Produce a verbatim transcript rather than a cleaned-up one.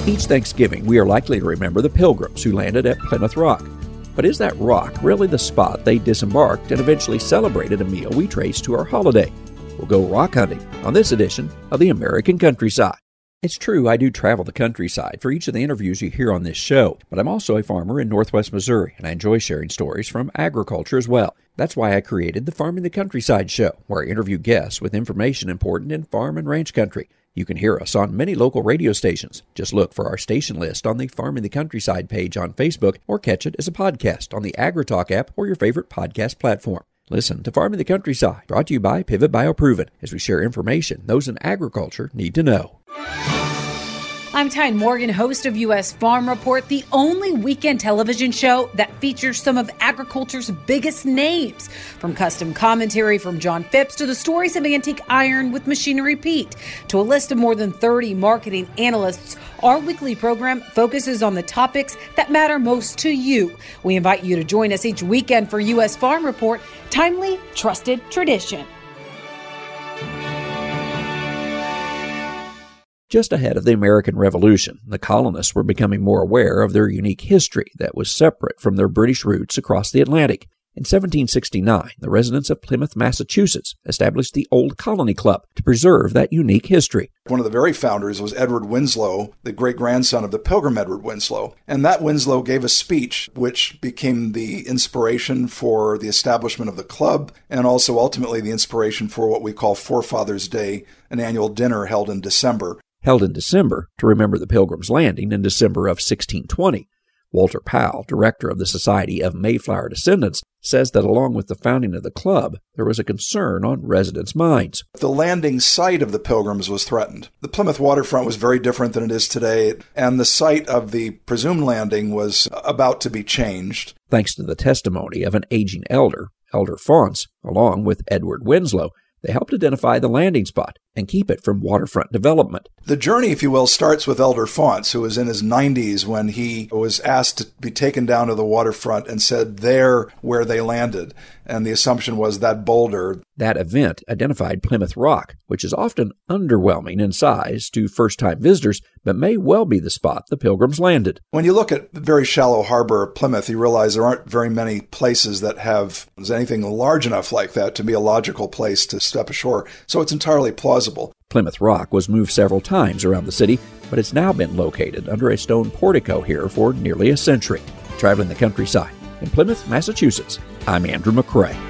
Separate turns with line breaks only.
Each Thanksgiving, we are likely to remember the Pilgrims who landed at Plymouth Rock. But is that rock really the spot they disembarked and eventually celebrated a meal we trace to our holiday? We'll go rock hunting on this edition of the American Countryside. It's true, I do travel the countryside for each of the interviews you hear on this show, but I'm also a farmer in northwest Missouri, and I enjoy sharing stories from agriculture as well. That's why I created the Farming the Countryside show, where I interview guests with information important in farm and ranch country. You can hear us on many local radio stations. Just look for our station list on the Farming the Countryside page on Facebook, or catch it as a podcast on the AgriTalk app or your favorite podcast platform. Listen to Farming the Countryside, brought to you by Pivot BioProven, as we share information those in agriculture need to know.
I'm Tyne Morgan, host of U S Farm Report, the only weekend television show that features some of agriculture's biggest names. From custom commentary from John Phipps to the stories of antique iron with Machinery Pete to a list of more than thirty marketing analysts, our weekly program focuses on the topics that matter most to you. We invite you to join us each weekend for U S Farm Report, timely, trusted tradition.
Just ahead of the American Revolution, the colonists were becoming more aware of their unique history that was separate from their British roots across the Atlantic. In seventeen sixty-nine, the residents of Plymouth, Massachusetts, established the Old Colony Club to preserve that unique history.
One of the very founders was Edward Winslow, the great-grandson of the Pilgrim Edward Winslow. And that Winslow gave a speech which became the inspiration for the establishment of the club, and also ultimately the inspiration for what we call Forefathers' Day, an annual dinner held in December.
Held in December to remember the Pilgrims' landing in December of sixteen twenty. Walter Powell, director of the Society of Mayflower Descendants, says that along with the founding of the club, there was a concern on residents' minds.
The landing site of the Pilgrims was threatened. The Plymouth waterfront was very different than it is today, and the site of the presumed landing was about to be changed.
Thanks to the testimony of an aging elder, Elder Faunce, along with Edward Winslow, they helped identify the landing spot and keep it from waterfront development.
The journey, if you will, starts with Elder Faunce, who was in his nineties when he was asked to be taken down to the waterfront and said there where they landed. And the assumption was that boulder.
That event identified Plymouth Rock, which is often underwhelming in size to first-time visitors, but may well be the spot the Pilgrims landed.
When you look at the very shallow harbor of Plymouth, you realize there aren't very many places that have anything large enough like that to be a logical place to step ashore. So it's entirely plausible.
Plymouth Rock was moved several times around the city, but it's now been located under a stone portico here for nearly a century. Traveling the countryside in Plymouth, Massachusetts, I'm Andrew McCrae.